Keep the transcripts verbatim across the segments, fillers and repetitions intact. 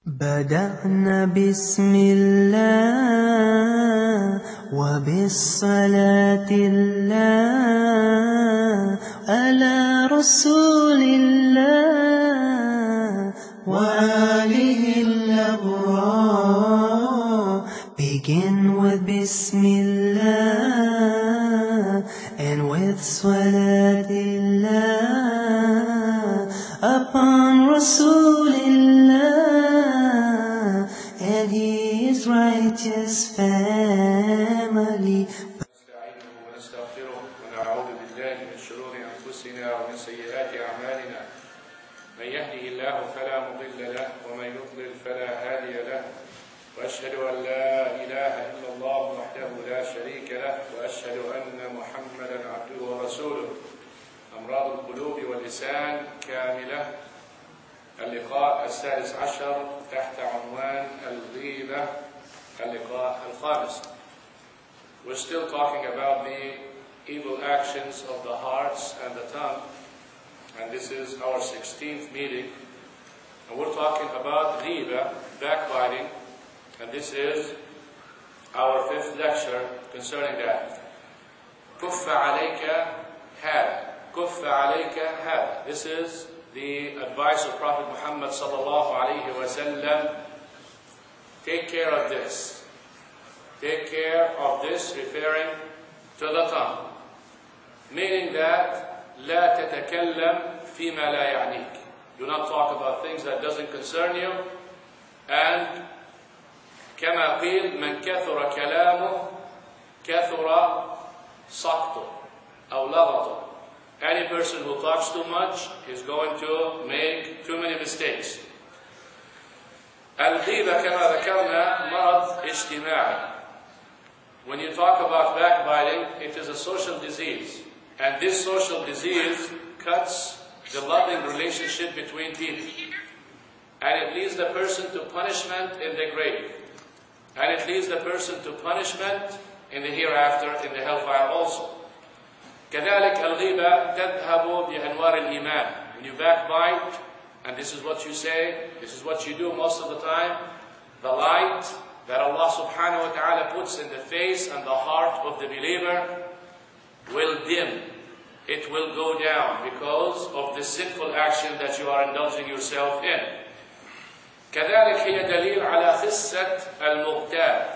بدأنا بسم الله وبالصلاة الله على رسول الله وآله الأبرار. Begin with Bismillah and with Salatullah upon Rasulillah and his righteous family. نستعينه ونستغفره ونعوذ بالله من شرور أنفسنا ومن سيئات أعمالنا. من يهده الله فلا مضل له ومن يضلل فلا هادي له. وأشهد أن لا إله إلا الله وحده لا شريك له وأشهد أن محمدا عبده ورسوله. أمراض القلوب واللسان كاملة. اللقاء السادس عشر تحت عنوان الغيبة، اللقاء الخامس. We're still talking about the evil actions of the hearts and the tongue, and this is our sixteenth meeting. And we're talking about ghiba, backbiting, and this is our fifth lecture concerning that. كف عليك هذا. كف عليك هذا. This is the advice of Prophet Muhammad sallallahu alayhi wa sallam. Take care of this. Take care of this, referring to the tongue. Meaning that, لا تتكلم فيما لا يعنيك. Do not talk about things that doesn't concern you. And كما قيل من كثر كلامه كثر سقطه أو لغطه. Any person who talks too much is going to make too many mistakes. الغيبة كما ذكرنا مرض اجتماعي. When you talk about backbiting, it is a social disease. And this social disease cuts the loving relationship between people. And it leads the person to punishment in the grave. And it leads the person to punishment in the hereafter, in the hellfire also. كذلك الغيبة تذهب بأنوار الإيمان. When you backbite, and this is what you say, this is what you do most of the time, the light that Allah subhanahu wa ta'ala puts in the face and the heart of the believer will dim. It will go down because of the sinful action that you are indulging yourself in. كذلك هي دليل على خسة المغتاب.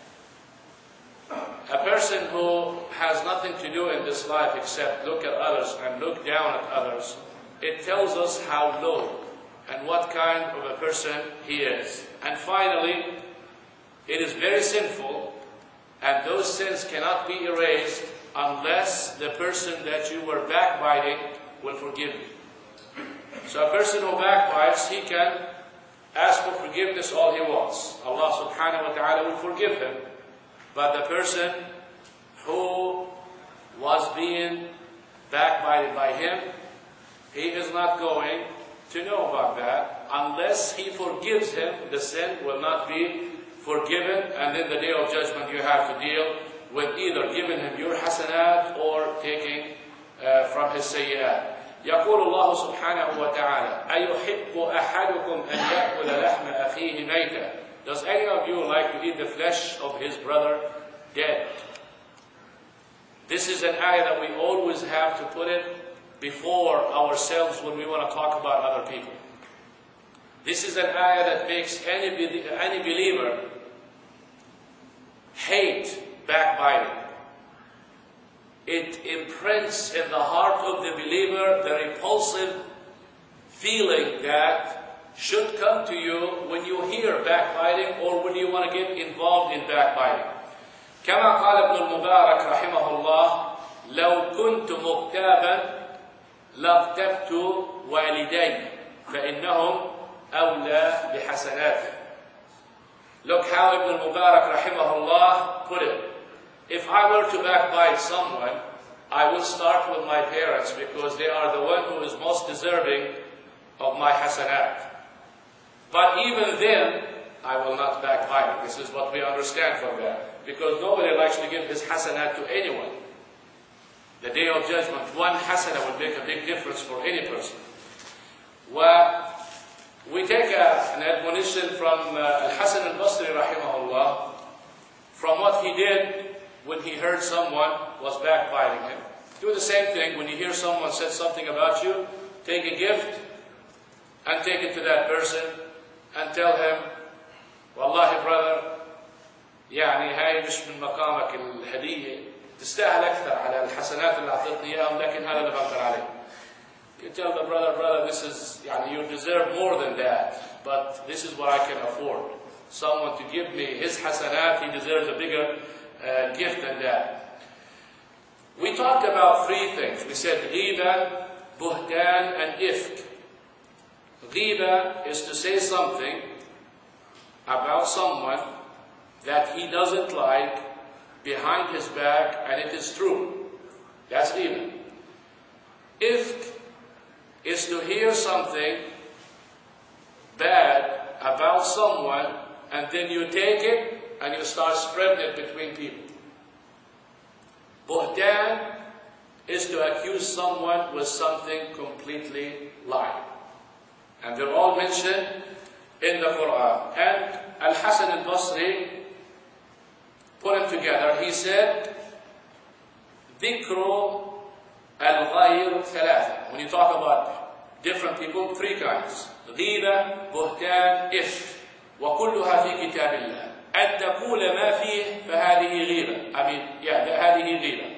A person who has nothing to do in this life except look at others and look down at others, it tells us how low and what kind of a person he is. And finally, it is very sinful, and those sins cannot be erased unless the person that you were backbiting will forgive you. So a person who backbites, he can ask for forgiveness all he wants. Allah subhanahu wa ta'ala will forgive him. But the person who was being backbited by him, he is not going to know about that. Unless he forgives him, the sin will not be forgiven, and then the day of judgment you have to deal with either giving him your hasanat or taking uh, from his sayyi'at. يقول الله سبحانه وتعالى أيحب أحدكم أن يأكل لحم أخيه ميتا. Does any of you like to eat the flesh of his brother dead? This is an ayah that we always have to put it before ourselves when we want to talk about other people. This is an ayah that makes any, any believer hate backbiting. It imprints in the heart of the believer the repulsive feeling that should come to you when you hear backbiting or when you want to get involved in backbiting. كما قال ابن المبارك رحمه الله لو كنت مغتابا لاغتبت والدي فإنهم أولى بحسناته. Look how Ibn al-Mubarak rahimahullah put it. If I were to backbite someone, I will start with my parents because they are the one who is most deserving of my hasanat. But even then, I will not backbite. This is what we understand from that. Because nobody likes to give his hasanat to anyone. The day of judgment, one hasanah will make a big difference for any person. We take a, an admonition from uh, Al-Hasan al-Basri rahimahullah, from what he did when he heard someone was backbiting him. Do the same thing when you hear someone said something about you. Take a gift and take it to that person and tell him, Wallahi brother, يعني هاي مش من مقامك الهدية، تستاهل أكثر على الحسنات اللي أعطيتني إياهم، لكن هذا اللي بقدر عليه. You tell the brother, brother, this is, يعني, you deserve more than that, but this is what I can afford. Someone to give me his hasanat, he deserves a bigger uh, gift than that. We talked about three things. We said ghiba, buhtan, and ifk. Ghiba is to say something about someone that he doesn't like behind his back, and it is true. That's ghiba. Ifk is to hear something bad about someone, and then you take it and you start spreading it between people. Buhtan is to accuse someone with something completely lying. And they're all mentioned in the Quran. And Al-Hasan al-Basri put them together. He said, ذكر الغير ثلاثة. When you talk about different people, three kinds. غيبة, بهتان, إفك. وكلها في كتاب الله. أن تقول ما فيه فهذه غيبة. I mean, yeah, هذه غيبة.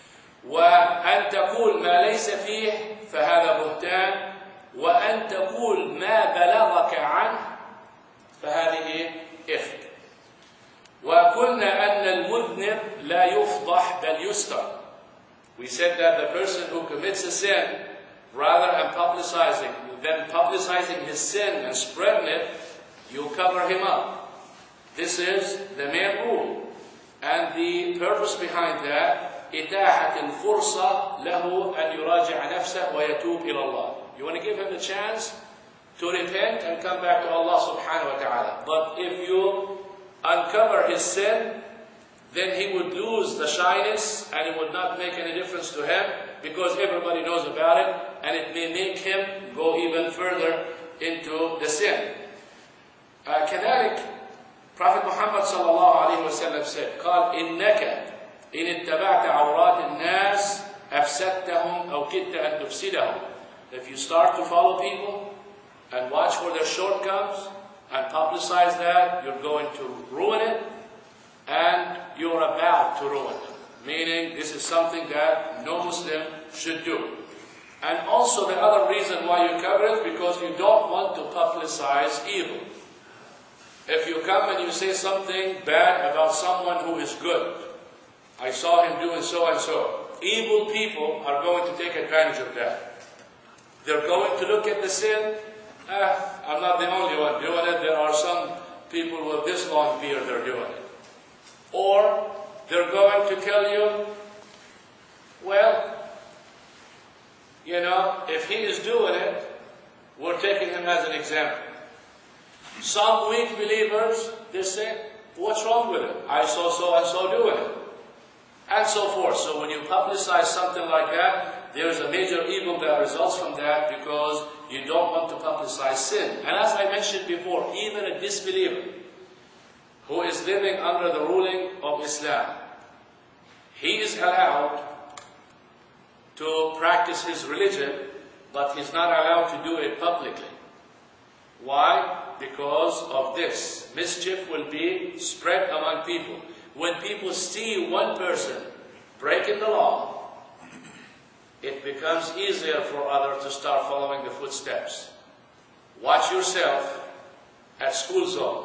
وأن تقول ما ليس فيه فهذا بهتان. وأن تقول ما بلغك عنه فهذه إفك. وقلنا أن المذنب لا يفضح بل يستر. We said that the person who commits a sin, rather than publicizing, than publicizing his sin and spreading it, you cover him up. This is the main rule. And the purpose behind that, إتاحة الفرصة له أن يراجع نفسه ويتوب إلى الله. You want to give him the chance to repent and come back to Allah subhanahu wa ta'ala. But if you uncover his sin, then he would lose the shyness and it would not make any difference to him because everybody knows about it and it may make him go even further into the sin. Uh, كذلك Prophet Muhammad sallallahu alayhi wa sallam said, قال إنك إن اتبعت عورات الناس أفسدتهم أو كدت أن تفسدهم. If you start to follow people and watch for their shortcomings and publicize that, you're going to ruin it. And you're about to ruin them. Meaning, this is something that no Muslim should do. And also the other reason why you cover it, because you don't want to publicize evil. If you come and you say something bad about someone who is good, I saw him doing so and so, evil people are going to take advantage of that. They're going to look at the sin, ah, I'm not the only one doing it, there are some people with this long beard that are doing it. Or they're going to tell you, well, you know, if he is doing it, we're taking him as an example. Some weak believers, they say, what's wrong with it? I saw so and so doing it. And so forth. So when you publicize something like that, there is a major evil that results from that because you don't want to publicize sin. And as I mentioned before, even a disbeliever who is living under the ruling of Islam, he is allowed to practice his religion, but he's not allowed to do it publicly. Why? Because of this. Mischief will be spread among people. When people see one person breaking the law, it becomes easier for others to start following the footsteps. Watch yourself at school zone.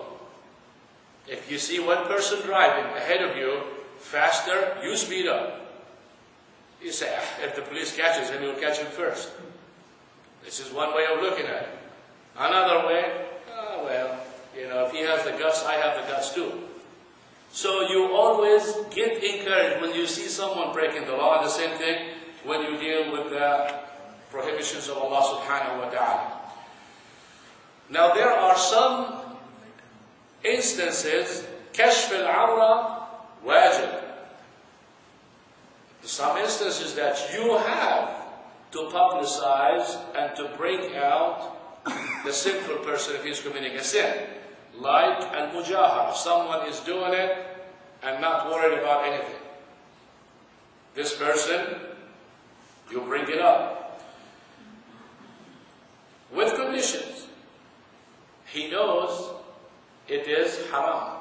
If you see one person driving ahead of you faster, you speed up. You say, ah, if the police catches him, he'll catch him first. This is one way of looking at it. Another way, oh, well, you know, if he has the guts, I have the guts too. So you always get encouraged when you see someone breaking the law, and the same thing when you deal with the prohibitions of Allah subhanahu wa ta'ala. Now there are some instances, كشف العورة واجب. Some instances that you have to publicize and to bring out the sinful person if he's committing a sin. Like al-mujahara, someone is doing it and not worried about anything. This person, you bring it up. With conditions. He knows it is haram.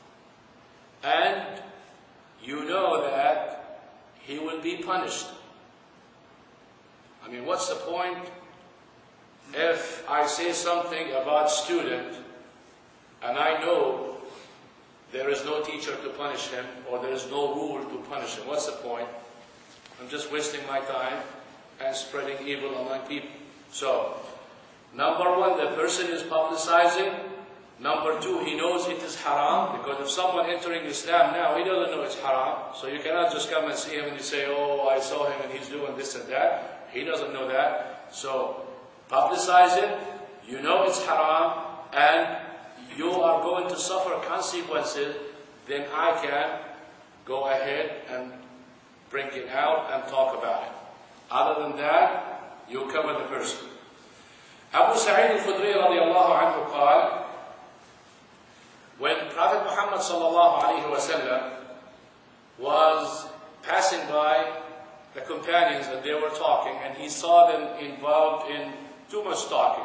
And you know that he will be punished. I mean, what's the point if I say something about student and I know there is no teacher to punish him or there is no rule to punish him? What's the point? I'm just wasting my time and spreading evil among people. So, number one, the person is publicizing. Number two, he knows it is haram, because if someone entering Islam now, he doesn't know it's haram. So you cannot just come and see him and you say, oh, I saw him and he's doing this and that. He doesn't know that. So publicize it. You know it's haram and you are going to suffer consequences. Then I can go ahead and bring it out and talk about it. Other than that, you cover the person. Abu Sa'id al-Khudri radiallahu anhu قال, when Prophet Muhammad sallallahu alayhi wa sallam was passing by the companions and they were talking, and he saw them involved in too much talking,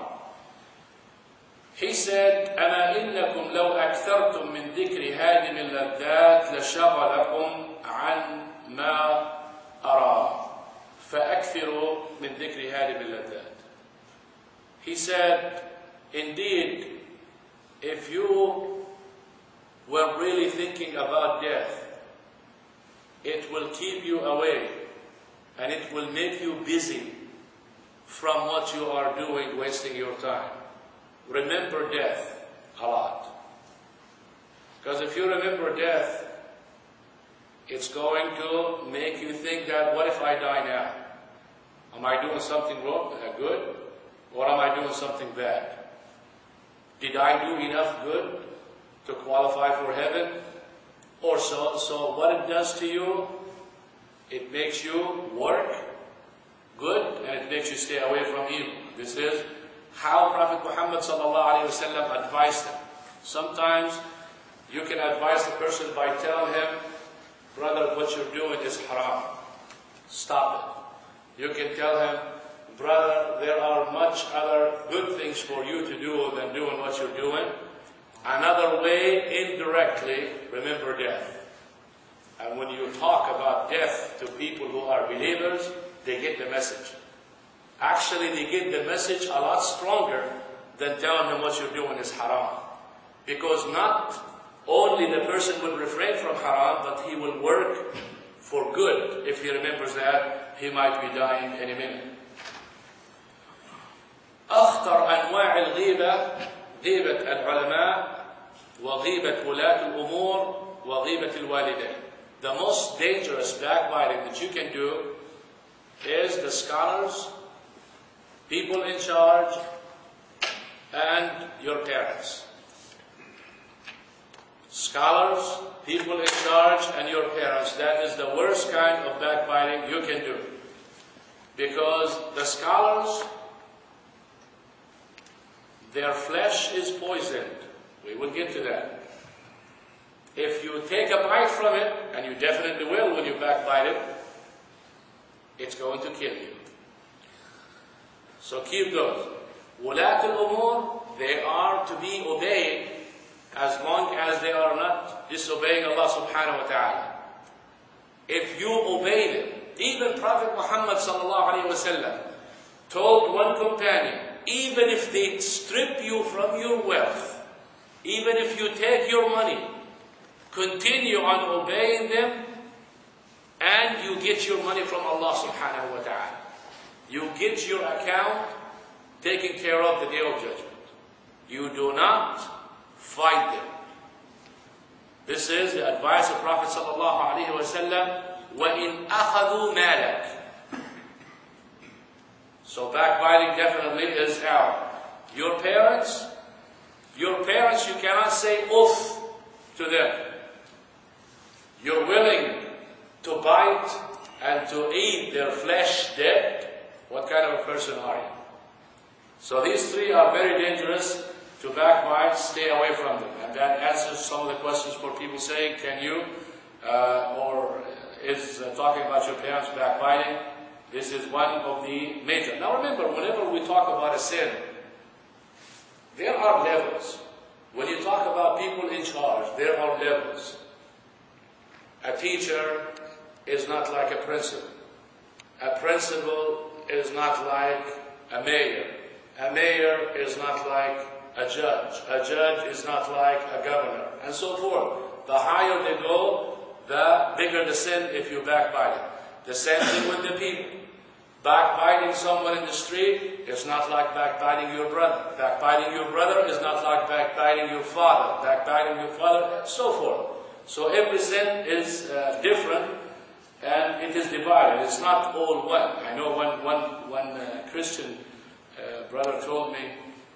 he said, أَمَا إِنَّكُمْ لَوْ أَكْثَرْتُم مِّن ذِكْرِ هَادِمِ اللَّذَّاتِ لَشَغَلَكُمْ عَنْ مَا أَرَى فَأَكْثِرُوا مِّن ذِكْرِ هَادِمِ اللَّذَّاتِ. He said, indeed, if you were really thinking about death, it will keep you away and it will make you busy from what you are doing, wasting your time. Remember death a lot. Because if you remember death, it's going to make you think that, what if I die now? Am I doing something wrong, uh, good? Or am I doing something bad? Did I do enough good to qualify for heaven? Or so, so what it does to you, it makes you work good and it makes you stay away from evil. This is how Prophet Muhammad sallallahu alaihi wasallam advised them. Sometimes you can advise the person by telling him, brother, what you're doing is haram. Stop it. You can tell him, brother, there are much other good things for you to do than doing what you're doing. Another way, indirectly, remember death. And when you talk about death to people who are believers, they get the message. Actually, they get the message a lot stronger than telling them what you're doing is haram. Because not only the person will refrain from haram, but he will work for good. If he remembers that, he might be dying any minute. أخطر أنواع الغيبة غيبة العلماء وغيبة ولاة الأمور وغيبة الوالدين. The most dangerous backbiting that you can do is the scholars, people in charge, and your parents. Scholars, people in charge, and your parents. That is the worst kind of backbiting you can do. Because the scholars, their flesh is poisoned. We will get to that. If you take a bite from it, and you definitely will when you backbite it, it's going to kill you. So keep those. Wulat al-umur, they are to be obeyed as long as they are not disobeying Allah subhanahu wa ta'ala. If you obey them, even Prophet Muhammad sallallahu alayhi wa sallam told one companion, even if they strip you from your wealth, even if you take your money, continue on obeying them, and you get your money from Allah subhanahu wa ta'ala. You get your account taken care of the day of judgment. You do not fight them. This is the advice of Prophet sallallahu alaihi wasallam. وَإِنْ أَخَذُوا مَالَكَ. So backbiting definitely is out. Your parents, your parents, you cannot say oof to them. You're willing to bite and to eat their flesh dead. What kind of a person are you? So these three are very dangerous. To backbite, stay away from them. And that answers some of the questions for people saying, can you, uh, or is uh, talking about your parents backbiting? This is one of the major. Now remember, whenever we talk about a sin, there are levels. When you talk about people in charge, there are levels. A teacher is not like a principal. A principal is not like a mayor. A mayor is not like a judge. A judge is not like a governor, and so forth. The higher they go, the bigger the sin if you backbite it. The same thing with the people. Backbiting someone in the street is not like backbiting your brother. Backbiting your brother is not like backbiting your father. Backbiting your father, and so forth. So every sin is uh, different, and it is divided. It's not all one. I know one, one, one uh, Christian uh, brother told me,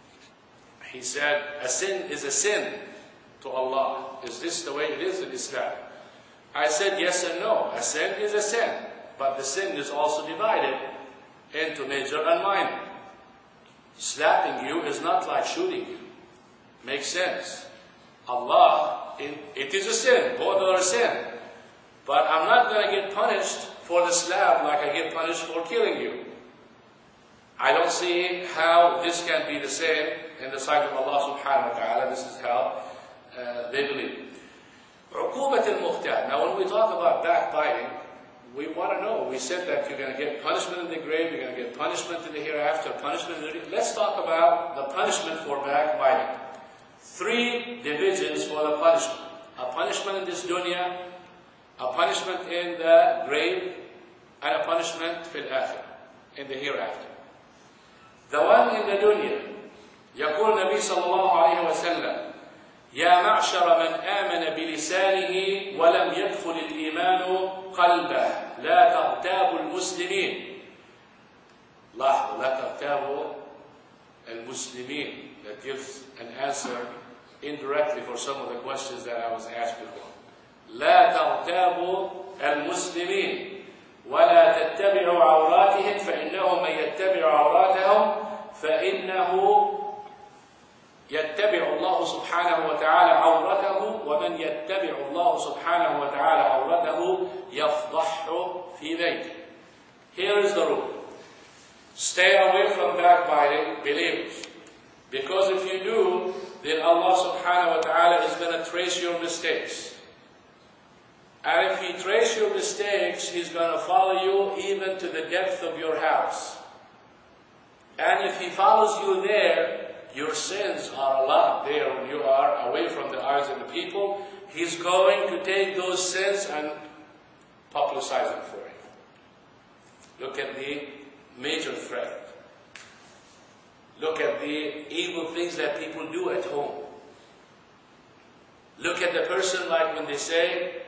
he said, a sin is a sin to Allah. Is this the way it is in Islam? I said, yes and no. A sin is a sin. But the sin is also divided into major and minor. Slapping you is not like shooting you. Makes sense. Allah, it is a sin. Both are a sin. But I'm not going to get punished for the slap like I get punished for killing you. I don't see how this can be the same in the sight of Allah subhanahu wa ta'ala. This is how uh, they believe. عقوبة المختال. Now when we talk about backbiting, we want to know. We said that you're going to get punishment in the grave, you're going to get punishment in the hereafter, punishment in the... Let's talk about the punishment for backbiting. Three divisions for the punishment. A punishment in this dunya, a punishment in the grave, and a punishment fil akhirah, in the hereafter. The one in the dunya, يقول النبي صلى الله عليه وسلم يا معشر من آمن بلسانه ولم يدخل الإيمان قلبه لا تغتابوا المسلمين. لاحظوا, لا تغتابوا المسلمين. That gives an answer indirectly for some of the questions that I was asked before. لا تغتابوا المسلمين ولا تتبعوا عوراتهم فإنه من يتبع عوراتهم فإنه يتبع الله سبحانه وتعالى عورته ومن يتبع الله سبحانه وتعالى عورته يفضحه في بيته. Here is the rule. Stay away from backbiting, believers. Because if you do, then Allah subhanahu wa ta'ala is going to trace your mistakes. And if He traces your mistakes, He's going to follow you even to the depth of your house. And if He follows you there, your sins are a lot there when you are away from the eyes of the people. He's going to take those sins and publicize them for you. Look at the major threat. Look at the evil things that people do at home. Look at the person, like when they say,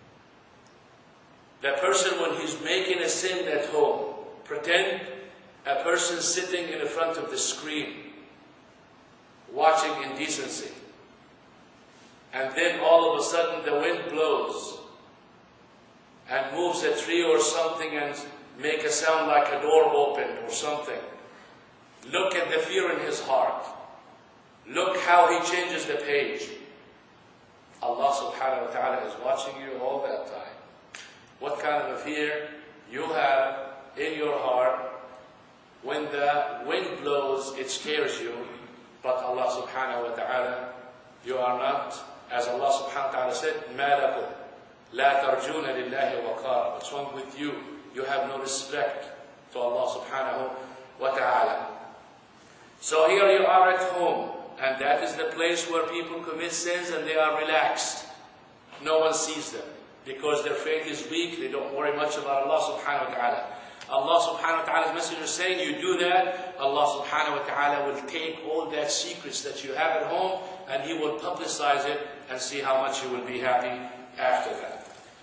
the person when he's making a sin at home, pretend a person sitting in the front of the screen, watching indecency. And then all of a sudden the wind blows and moves a tree or something and make a sound like a door opened or something. Look at the fear in his heart. Look how he changes the page. Allah subhanahu wa ta'ala is watching you all that time. What kind of a fear you have in your heart. When the wind blows, it scares you. But Allah subhanahu wa ta'ala, you are not, as Allah subhanahu wa ta'ala said, مَا لَكُمْ لَا تَرْجُونَ لِلَّهِ وَقَارًا. What's wrong with you? You have no respect to Allah subhanahu wa ta'ala. So here you are at home, and that is the place where people commit sins and they are relaxed. No one sees them, because their faith is weak, they don't worry much about Allah subhanahu wa ta'ala. Allah subhanahu wa ta'ala's messenger is saying, you do that, Allah subhanahu wa ta'ala will take all that secrets that you have at home and He will publicize it and see how much you will be happy after that.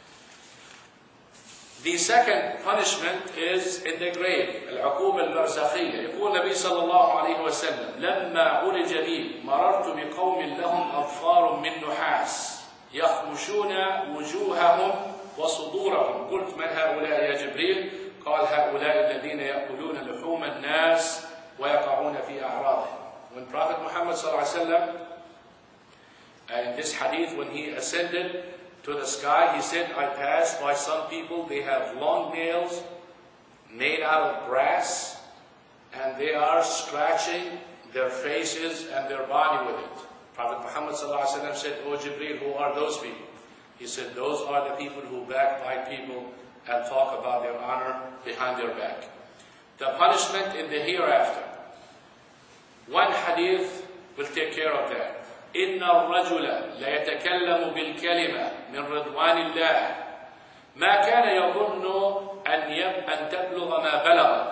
The second punishment is in the grave, العقوبة البرزخية. يقول النبي صلى الله عليه وسلم لما عرج بي مررت بقوم لهم أظفار من نحاس يخمشون وجوههم وصدورهم قلت من هؤلاء يا جبريل؟ قال هؤلاء الذين يأكلون لحوم الناس ويقعون في أعراضهم. When Prophet Muhammad sallallahu alaihi wasallam, in this hadith, when he ascended to the sky, he said, I passed by some people, they have long nails made out of brass, and they are scratching their faces and their body with it. Prophet Muhammad sallallahu alaihi wasallam said, O Jibreel, who are those people? He said, those are the people who backbite people and talk about their honor behind their back. The punishment in the hereafter. One hadith will take care of that. إن الرجل ليتكلم بالكلمة من رضوان الله ما كان يظن أن أن تبلغ ما بلغت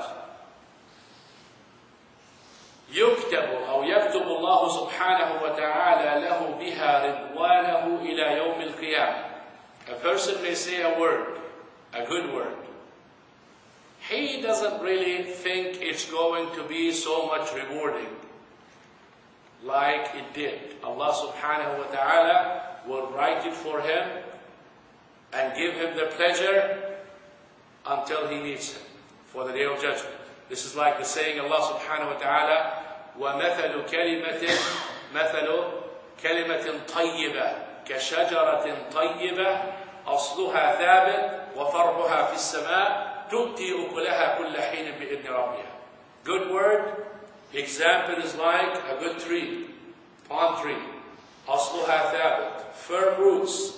يكتب أو يكتب الله سبحانه وتعالى له بها رضوانه إلى يوم القيامة. A person may say a word, a good word. He doesn't really think it's going to be so much rewarding like it did. Allah subhanahu wa ta'ala will write it for him and give him the pleasure until he meets him for the day of judgment. This is like the saying Allah subhanahu wa ta'ala, وَمَثَلُ كَلِمَةٍ مَثَلُ كَلِمَةٍ طَيِّبَةٍ كَشَجَرَةٍ طَيِّبَةٍ أَصْلُهَا ثَابِتٌ وَفَرْعُهَا فِي السَّمَاءِ تُؤْتِي أُكُلَهَا كُلَّ حِينٍ بِإِذْنِ رَبِّهَا. Good word. Example is like a good tree, palm tree. أصلها ثابت, firm roots.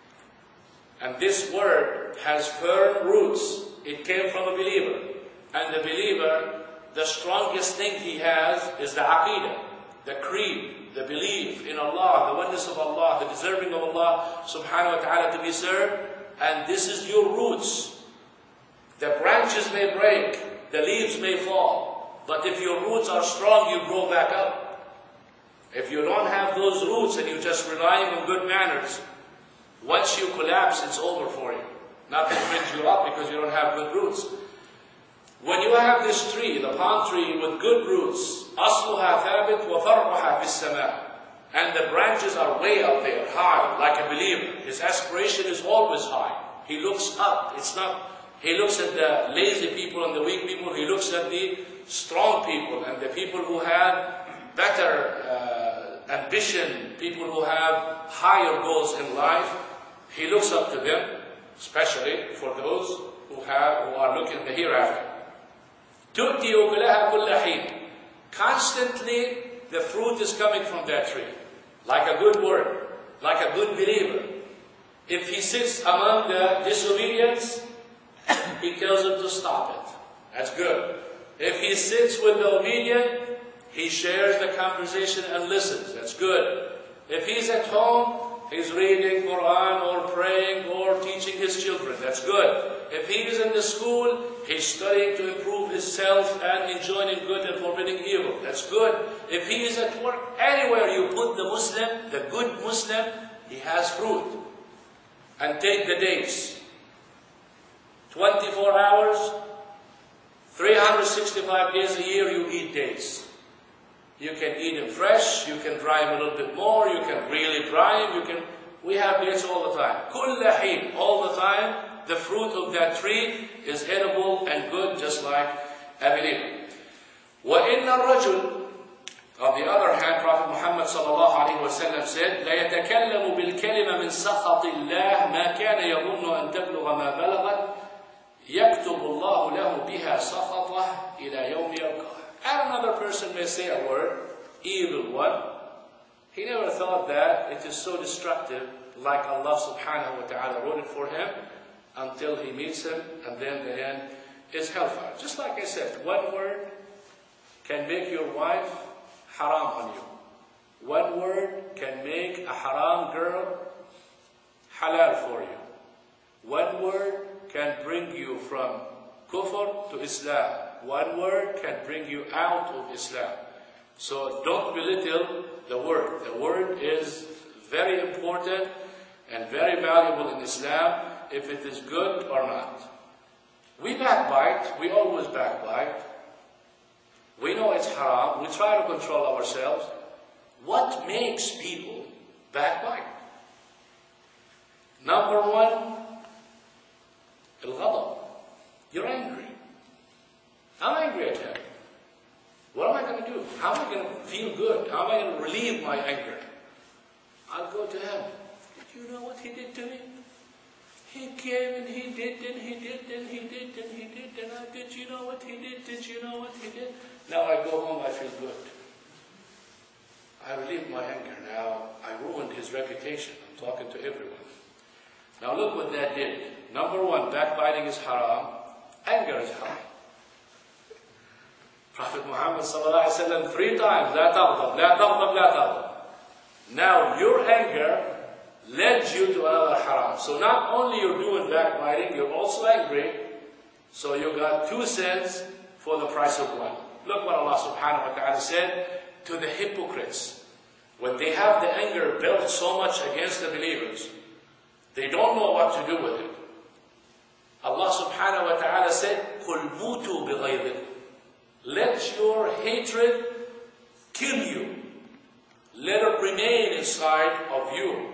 And this word has firm roots. It came from a believer. And the believer, the strongest thing he has is the aqidah, the creed, the belief in Allah, the oneness of Allah, the deserving of Allah subhanahu wa ta'ala to be served. And this is your roots. The branches may break, the leaves may fall. But if your roots are strong, you grow back up. If you don't have those roots and you're just relying on good manners, once you collapse, it's over for you. Nothing brings you up because you don't have good roots. When you have this tree, the palm tree with good roots, أصلها ثابت وفرعها في السماء, and the branches are way up there, high, like a believer. His aspiration is always high. He looks up. It's not. He looks at the lazy people and the weak people. He looks at the strong people and the people who have better uh, ambition, people who have higher goals in life. He looks up to them, especially for those who have who are looking at the hereafter. تُؤْتِي أُكُلَهَا كُلَّ حِينٍ. Constantly the fruit is coming from that tree, like a good word, like a good believer. If he sits among the disobedience, he tells them to stop it. That's good. If he sits with the obedient, he shares the conversation and listens. That's good. If he's at home, he's reading Quran or praying or teaching his children. That's good. If he is in the school, he's studying to improve himself and enjoining good and forbidding evil. That's good. If he is at work, anywhere you put the Muslim, the good Muslim, he has fruit. And take the dates. twenty-four hours, three hundred sixty-five days a year you eat dates. You can eat them fresh, you can dry them a little bit more, you can really dry them, you can... We have dates all the time. كُلَّ حِينٍ, all the time, the fruit of that tree is edible and good, just like a believer. وَإِنَّ الرَّجُلِ, on the other hand, Prophet Muhammad sallallahu alayhi wa sallam said, لَيَتَكَلَّمُ بِالْكَلِمَ مِنْ سَخَطِ اللَّهِ مَا كَانَ يَظُنُّ أَن تَبْلُغَ مَا بَلَغَتْ يَكْتُبُ اللَّهُ لَهُ بِهَا سَخَطَهُ إِلَى يَوْمِ يَلْقَاهُ. And another person may say a word, evil one. He never thought that it is so destructive, like Allah subhanahu wa ta'ala wrote it for him, until he meets him, and then the end is hellfire. Just like I said, one word can make your wife haram on you. One word can make a haram girl halal for you. One word can bring you from kufr to Islam. One word can bring you out of Islam. So don't belittle the word. The word is very important and very valuable in Islam, if it is good or not. We backbite. We always backbite. We know it's haram. We try to control ourselves. What makes people backbite? Number one, al-ghadab. You're angry. I'm angry at him. What am I going to do? How am I going to feel good? How am I going to relieve my anger? I'll go to him. Did you know what he did to me? He came and he did and he did and he did and he did and I did you know what he did? Did you know what he did? Now I go home, I feel good. I relieved my anger. Now I ruined his reputation. I'm talking to everyone. Now look what that did. Number one, backbiting is haram. Anger is haram. Prophet Muhammad sallallahu alaihi wasallam three times, لا تغضب, لا تغضب, لا تغضب. Now your anger led you to another haram. So not only you're doing backbiting, you're also angry. So you got two sins for the price of one. Look what Allah subhanahu wa ta'ala said to the hypocrites. When they have the anger built so much against the believers, they don't know what to do with it. Allah subhanahu wa ta'ala said, قُلْ مُوتُوا بِغَيْظِكُمْ. Let your hatred kill you. Let it remain inside of you.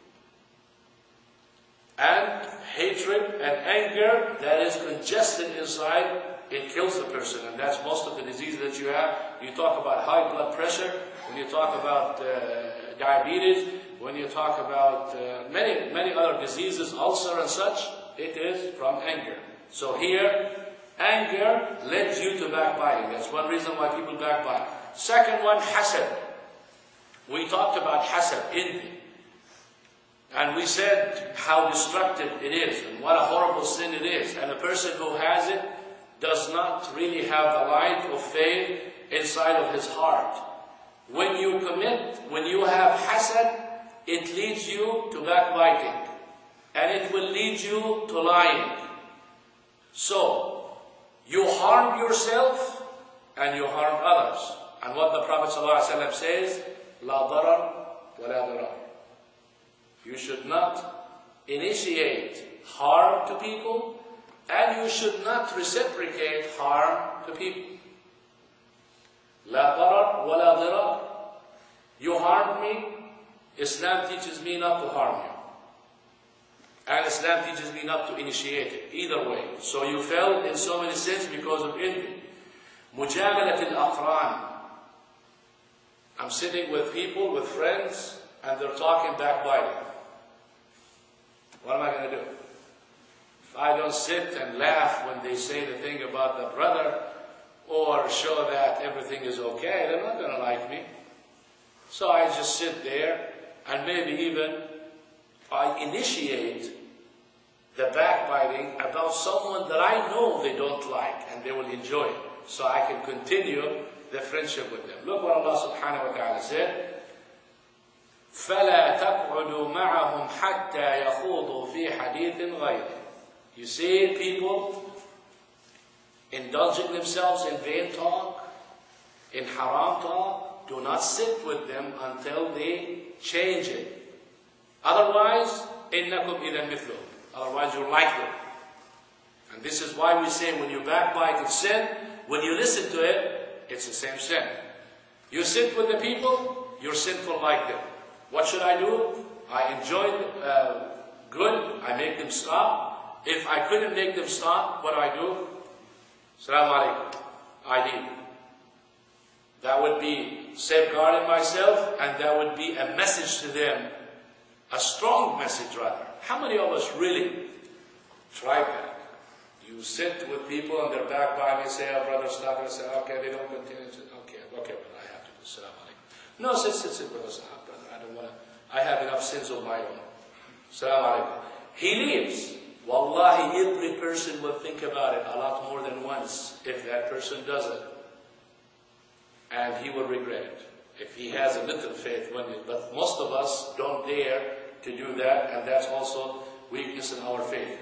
And hatred and anger that is congested inside, it kills the person. And that's most of the disease that you have. You talk about high blood pressure, when you talk about uh, diabetes, when you talk about uh, many, many other diseases, ulcer and such, it is from anger. So here, anger leads you to backbiting. That's one reason why people backbite. Second one, hasad. We talked about hasad, envy. And we said how destructive it is and what a horrible sin it is. And a person who has it does not really have the light of faith inside of his heart. When you commit, when you have hasad, it leads you to backbiting. And it will lead you to lying. So, you harm yourself and you harm others. And what the Prophet ﷺ says, لا ضرر ولا ضرار. You should not initiate harm to people, and you should not reciprocate harm to people. لا ضرر ولا ضرار. You harmed me, Islam teaches me not to harm you. And Islam teaches me not to initiate it. Either way. So you fell in so many sins because of envy. مجاملة الأقران. I'm sitting with people, with friends, and they're talking backbiting. What am I going to do? If I don't sit and laugh when they say the thing about the brother, or show that everything is okay, they're not going to like me. So I just sit there, and maybe even I initiate the backbiting about someone that I know they don't like, and they will enjoy it. So I can continue the friendship with them. Look what Allah subhanahu wa ta'ala said. فَلَا تَقْعُدُوا مَعَهُمْ حَتَّى يَخُوضُوا فِي حَدِيثٍ غَيْرٍ. You see people indulging themselves in vain talk, in haram talk. Do not sit with them until they change it. Otherwise, إِنَّكُمْ إِذًا مِثْلُهُمْ. Otherwise, you're like them. And this is why we say when you backbite, it's sin. When you listen to it, it's the same sin. You sit with the people, you're sinful like them. What should I do? I enjoy uh, good, I make them stop. If I couldn't make them stop, what do I do? Assalamu alaikum. I leave. That would be safeguarding myself, and that would be a message to them. A strong message, rather. How many of us really try that? You sit with people and they're backbiting and say, oh, brother, stop, and say, okay, they don't continue. Okay, okay, brother, I have to do. Assalamu alaikum. No, sit, sit, sit, brother, stop, brother. I don't want to. I have enough sins of my own. Assalamu alaikum. He leaves. Wallahi, every person will think about it a lot more than once if that person does it. And he will regret it. If he has a little faith, when it, but most of us don't dare to do that, and that's also weakness in our faith.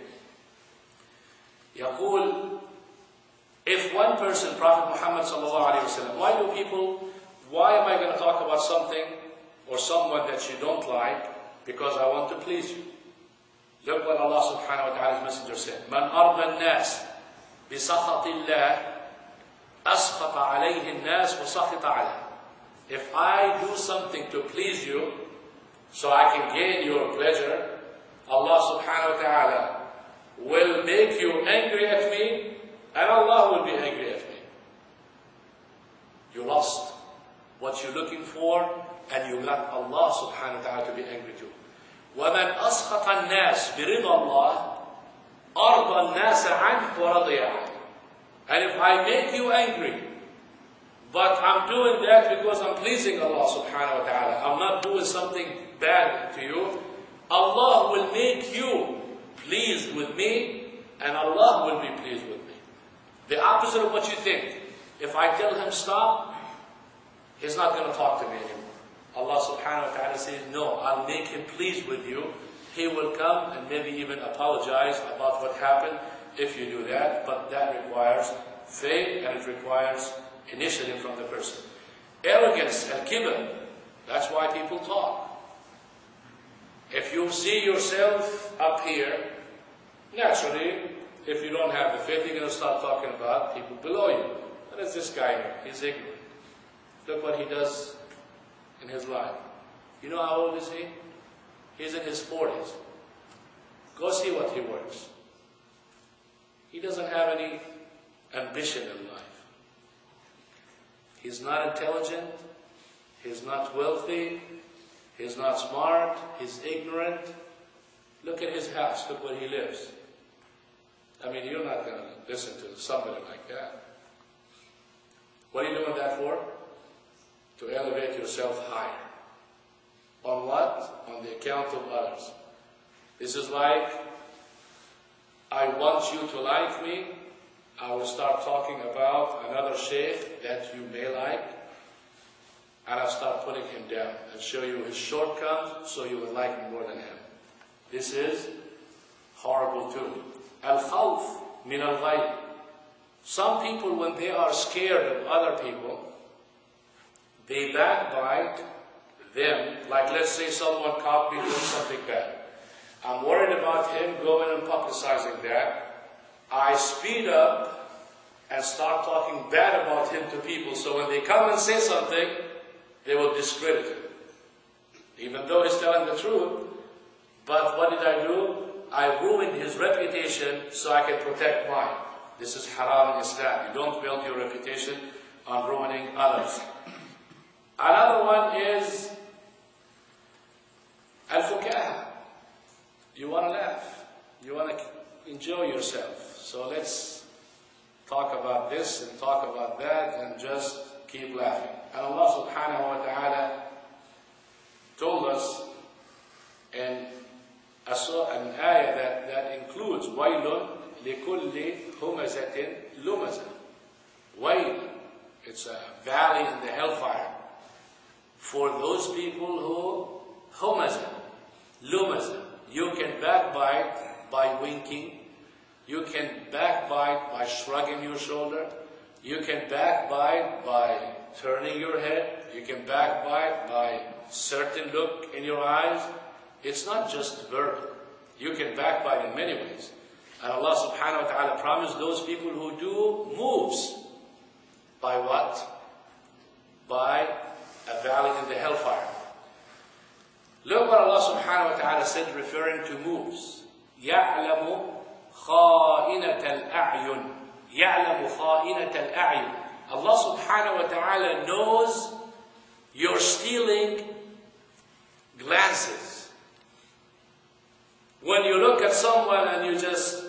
Yaqul, if one person, Prophet Muhammad sallallahu alaihi wasallam, why do people, why am I going to talk about something or someone that you don't like? Because I want to please you. Look what Allah subhanahu wa ta'ala's messenger said. Man arda an-nas bi sakhatillah asqata alayhi an-nas wa sakhita alayhi. If I do something to please you, so I can gain your pleasure, Allah subhanahu wa ta'ala will make you angry at me, and Allah will be angry at me. You lost what you're looking for, and you let Allah subhanahu wa ta'ala to be angry too. وَمَنْ أَسْخَطَ النَّاسِ بِرِضَى اللَّهِ أَرْضَى النَّاسَ عَنْهُ وَرَضِيَ عَنْهُ. And if I make you angry, but I'm doing that because I'm pleasing Allah subhanahu wa ta'ala, I'm not doing something bad to you, Allah will make you pleased with me, and Allah will be pleased with me. The opposite of what you think. If I tell him stop, he's not going to talk to me anymore. Allah subhanahu wa ta'ala says, no, I'll make him pleased with you. He will come and maybe even apologize about what happened if you do that, but that requires faith and it requires initiative from the person. Arrogance and kibr, that's why people talk. If you see yourself up here, naturally, if you don't have the faith, you're going to start talking about people below you. What is this guy here? He's ignorant. Look what he does in his life. You know how old is he? He's in his forties. Go see what he works. He doesn't have any ambition in life. He's not intelligent. He's not wealthy. He's not smart. He's ignorant. Look at his house. Look where he lives. I mean, you're not going to listen to somebody like that. What are you doing that for? To elevate yourself higher. On what? On the account of others. This is like, I want you to like me. I will start talking about another sheikh that you may like. And I'll start putting him down and show you his shortcomings so you will like me more than him. This is horrible too. Al-khawf min al-ghayb. Some people, when they are scared of other people, they backbite them. Like, let's say someone caught me doing something bad. I'm worried about him going and publicizing that. I speed up and start talking bad about him to people, so when they come and say something, they will discredit him. Even though he's telling the truth. But what did I do? I ruined his reputation so I can protect mine. This is haram in Islam. You don't build your reputation on ruining others. Another one is al-fukaha. You want to laugh. You want to enjoy yourself. So let's talk about this and talk about that and just keep laughing. And Allah subhanahu wa ta'ala told us in an ayah that, that includes waylun likulli humazatin lumaza. Wayl, it's a valley in the hellfire for those people who humaza, lumaza. You can backbite by winking. You can backbite by shrugging your shoulder. You can backbite by turning your head. You can backbite by certain look in your eyes. It's not just verbal. You can backbite in many ways. And Allah subhanahu wa ta'ala promised those people who do moves. By what? By a valley in the hellfire. Look what Allah subhanahu wa ta'ala said referring to moves. يَعْلَمُ خَائِنَةَ الْأَعْيُنِ يَعْلَمُ خَائِنَةَ الْأَعْيُنِ. Allah subhanahu wa ta'ala knows you're stealing glances. When you look at someone and you just,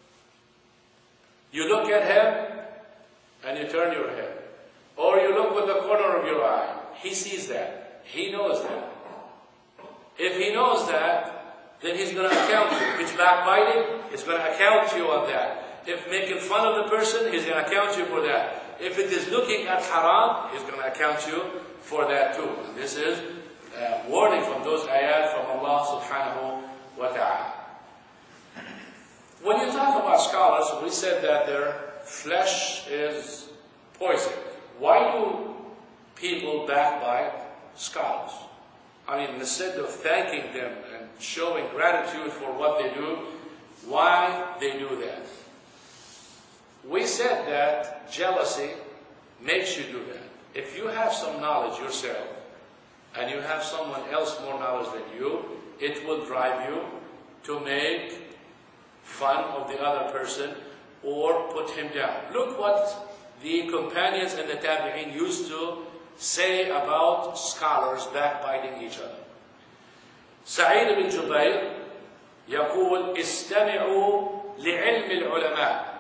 you look at him and you turn your head. Or you look with the corner of your eye. He sees that. He knows that. If he knows that, then he's going to account you. If it's backbiting, he's going to account you on that. If making fun of the person, he's going to account you for that. If it is looking at haram, he's going to account you for that too. And this is a warning from those ayat from Allah subhanahu wa ta'ala. When you talk about scholars, we said that their flesh is poison. Why do people backbite scholars? I mean, instead of thanking them and showing gratitude for what they do, why they do that? We said that jealousy makes you do that. If you have some knowledge yourself, and you have someone else more knowledge than you, it will drive you to make fun of the other person or put him down. Look what the companions and the tabi'in used to say about scholars backbiting each other. سعيد بن جبير يقول استمعوا لعلم العلماء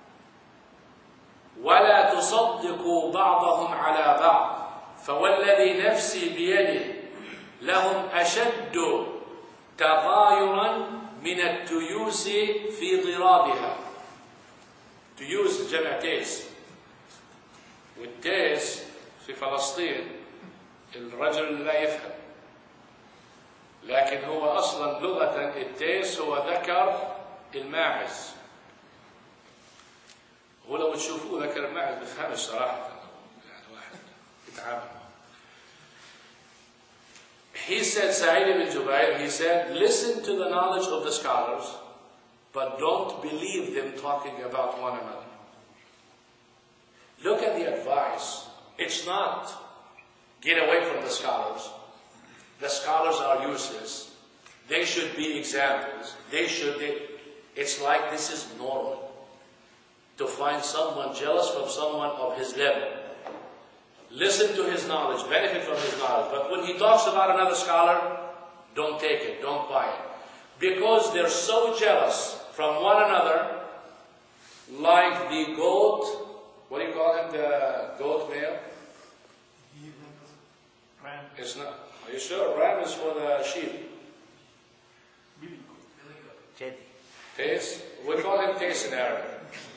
ولا تصدقوا بعضهم على بعض فوالذي نفسي بيده لهم أشد تغايرا من التيوس في ضرابها. تيوس جمع تيس، والتيس في فلسطين الرجل لا يفهم، لكن هو أصلا لغة التيس هو ذكر الماعز. هو لو تشوفوه ذكر الماعز بفهمش صراحة، يعني واحد يتعامل. He said, Sa'id ibn Jubayr, he said, listen to the knowledge of the scholars, but don't believe them talking about one another. Look at the advice. It's not get away from the scholars. The scholars are useless. They should be examples. They should, they, it's like this is normal. To find someone jealous from someone of his level. Listen to his knowledge, benefit from his knowledge. But when he talks about another scholar, don't take it, don't buy it. Because they're so jealous from one another, like the goat, what do you call him, the goat male? Ram. It's not. Are you sure? Ram is for the sheep. Tace? We call him Tace in Arabic.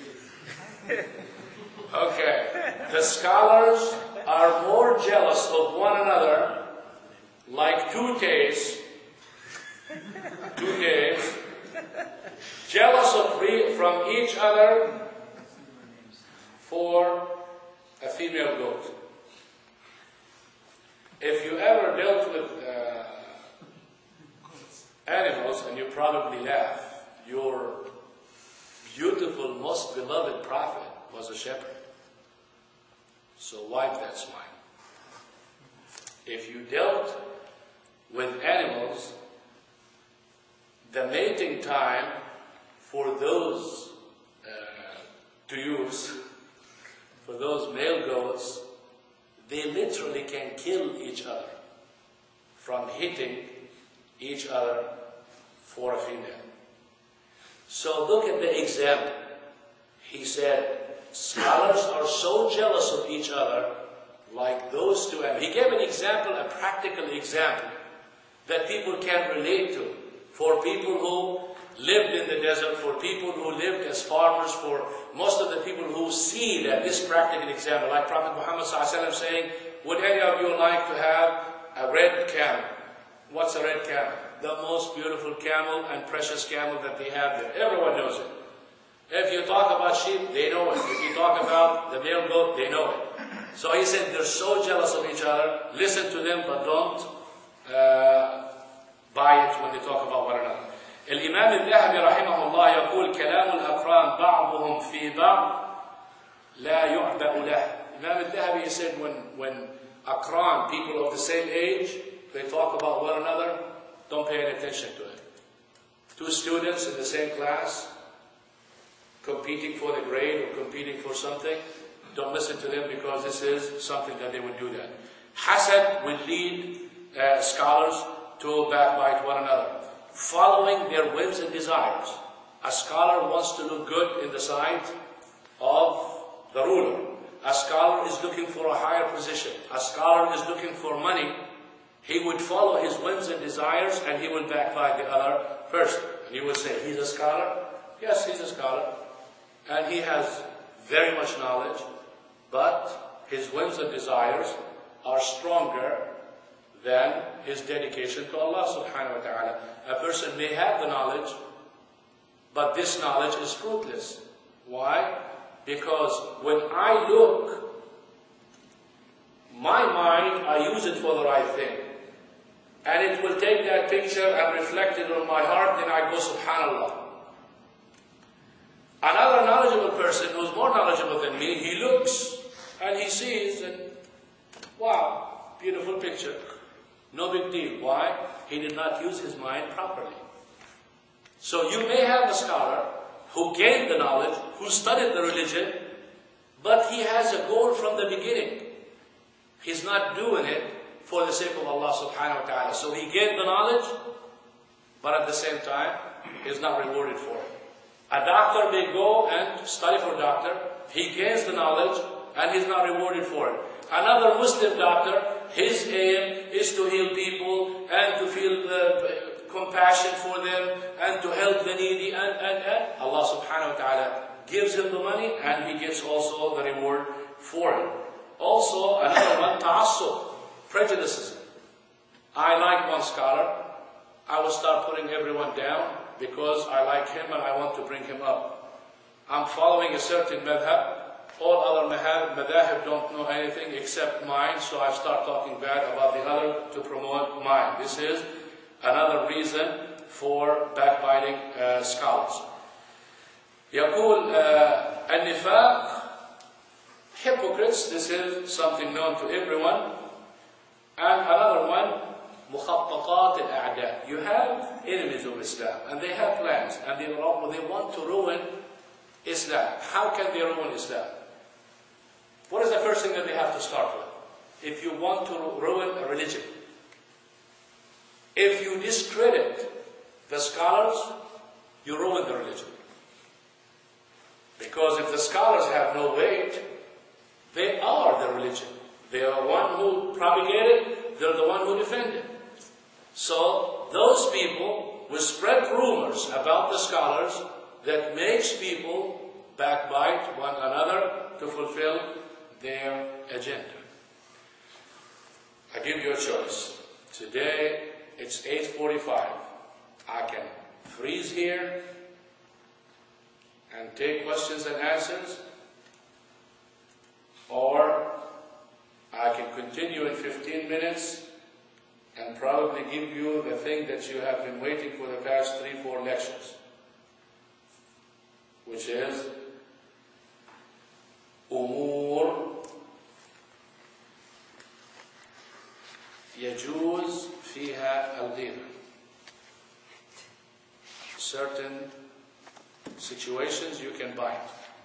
Okay. The scholars are more jealous of one another, like two Tace, two Tace, jealous of re from each other for a female goat. If you ever dealt with uh, animals, and you probably laugh, your beautiful, most beloved prophet was a shepherd. So wipe that smile. If you dealt with animals, the mating time for those uh, to use, for those male goats, they literally can kill each other from hitting each other for a female. So look at the example. He said, scholars are so jealous of each other, like those two. And he gave an example, a practical example, that people can relate to. For people who lived in the desert, for people who lived as farmers, for most of the people who see that this practical example, like Prophet Muhammad ﷺ saying, would any of you like to have a red camel? What's a red camel? The most beautiful camel and precious camel that they have there. Everyone knows it. If you talk about sheep, they know it. If you talk about the male goat, they know it. So he said they're so jealous of each other. Listen to them, but don't uh, buy it when they talk about one another. الإمام الذهبي رحمه الله يقول كلام الأقران بعضهم في بعض لا يعبأ له. Imam al-Dhahabi, he said when, when Aqran, people of the same age, they talk about one another, don't pay any attention to it. Two students in the same class, competing for the grade or competing for something, don't listen to them because this is something that they would do that. Hasad will lead uh, scholars to backbite one another, following their whims and desires. A scholar wants to look good in the sight of the ruler. A scholar is looking for a higher position. A scholar is looking for money. He would follow his whims and desires, and he will backbite the other person. And you would say, he's a scholar? Yes, he's a scholar. And he has very much knowledge, but his whims and desires are stronger than his dedication to Allah subhanahu wa ta'ala. A person may have the knowledge, but this knowledge is fruitless. Why? Because when I look, my mind, I use it for the right thing. And it will take that picture and reflect it on my heart, then I go, subhanallah. Another knowledgeable person who's more knowledgeable than me, he looks and he sees and, wow, beautiful picture. No big deal. Why? He did not use his mind properly. So you may have a scholar who gained the knowledge, who studied the religion, but he has a goal from the beginning. He's not doing it for the sake of Allah subhanahu wa ta'ala. So he gained the knowledge, but at the same time, he's not rewarded for it. A doctor may go and study for a doctor. He gains the knowledge, and he's not rewarded for it. Another Muslim doctor, his aim is to heal people and to feel uh, compassion for them and to help the needy, and, and, and Allah subhanahu wa ta'ala gives him the money, and he gets also the reward for it. Also, another one, ta'assub, prejudices. I like one scholar, I will start putting everyone down because I like him and I want to bring him up. I'm following a certain madhab. All other madhab don't know anything except mine, so I start talking bad about the other to promote mine. This is another reason for backbiting uh, scholars. يقول uh, النفاق, hypocrites, this is something known to everyone. And another one, مخططات الأعداء. You have enemies of Islam, and they have plans, and they, they want to ruin Islam. How can they ruin Islam? What is the first thing that they have to start with? If you want to ruin a religion, if you discredit the scholars, you ruin the religion. Because if the scholars have no weight, they are the religion. They are the one who propagated, they're the one who defended. So those people will spread rumors about the scholars that makes people backbite one another to fulfill their agenda. I give you a choice. Today it's eight forty-five. I can freeze here and take questions and answers, or I can continue in fifteen minutes and probably give you the thing that you have been waiting for the past three, four lectures, which is أمور يجوز فيها الغيبة. Certain situations you can bite.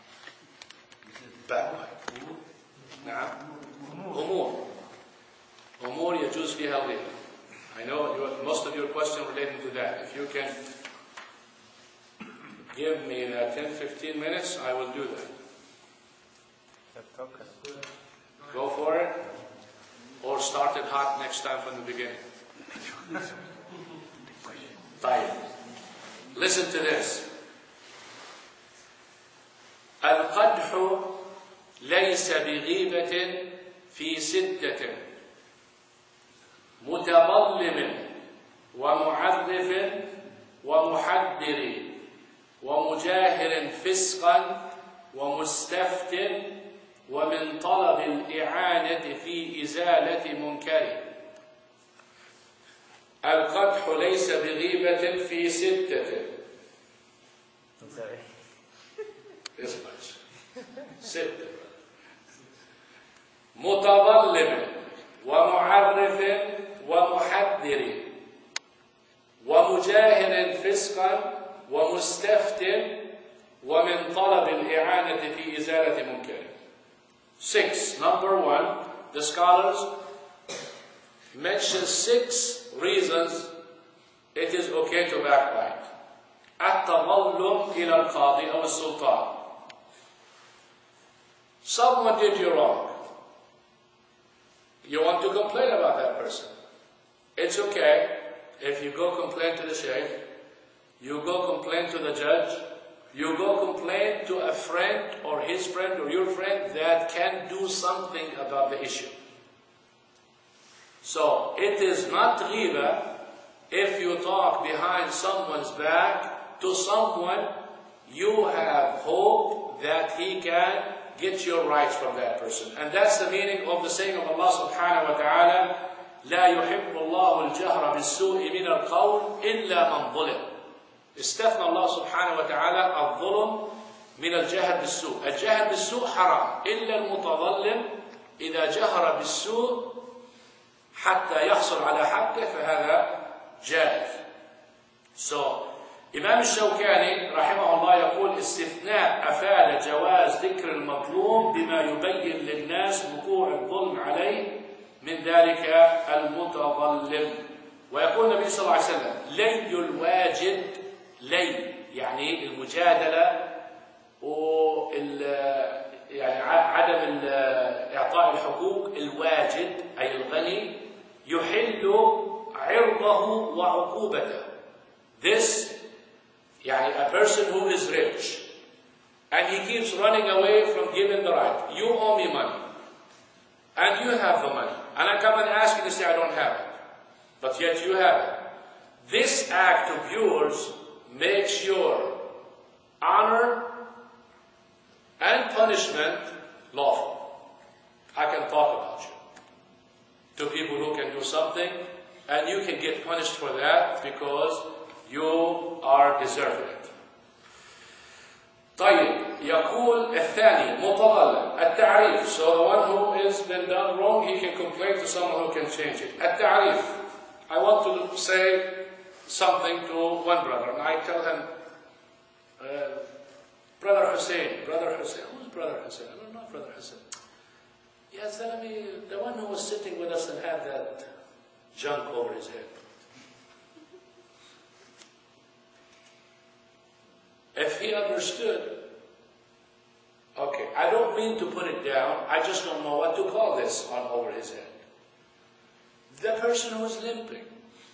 Backbite. نعم. أمور. أمور يجوز فيها الغيبة. I know you, most of your questions relating to that. If you can give me that ten to fifteen minutes, I will do that. Go for it, or start it hot next time from the beginning. طيب. Listen to this. القدح ليس بغيبة في سدة متظلم ومعرف ومحذر ومجاهر فسقا ومستفت ومن طلب الإعانة في إزالة منكر. القدح ليس بغيبة في ستة. This much. ستة. متظلم ومعرف ومحذر ومجاهر فسقا ومستفت ومن طلب الإعانة في إزالة منكر. Six. Number one, the scholars mention six reasons it is okay to backbite. التظلم إلى القاضي أو السلطان. Someone did you wrong. You want to complain about that person. It's okay if you go complain to the sheikh, you go complain to the judge, you go complain to a friend or his friend or your friend that can do something about the issue. So it is not ghiba if you talk behind someone's back to someone you have hope that he can get your rights from that person. And that's the meaning of the saying of Allah subhanahu wa ta'ala, لا يحب الله الجهر بالسوء من القول إلا من ظلم. استثنى الله سبحانه وتعالى الظلم من الجهر بالسوء. الجهر بالسوء حرام إلا المتظلم إذا جهر بالسوء حتى يحصل على حقه فهذا جائز. So إمام الشوكاني رحمه الله يقول استثناء أفاد جواز ذكر المظلوم بما يبين للناس وقوع الظلم عليه من ذلك المتظلم. ويقول النبي صلى الله عليه وسلم لي الواجد، لي يعني المجادلة وال يعني عدم إعطاء الحقوق، الواجد أي الغني يحل عرضه وعقوبته. This يعني a person who is rich and he keeps running away from giving the right. You owe me money and you have the money and I come and ask you to say I don't have it, but yet you have it. This act of yours makes your honor and punishment lawful. I can talk about you to people who can do something and you can get punished for that because you are deserving it. طيب يقول الثاني متظلم التعريف. So the one who has been done wrong, he can complain to someone who can change it. التعريف. I want to say something to one brother and I tell him, uh, Brother Hussein, Brother Hussein, who's Brother Hussein? I don't know Brother Hussein. Yes, the one who was sitting with us and had that junk over his head. If he understood, okay, I don't mean to put it down, I just don't know what to call this on over his head. The person who is limping,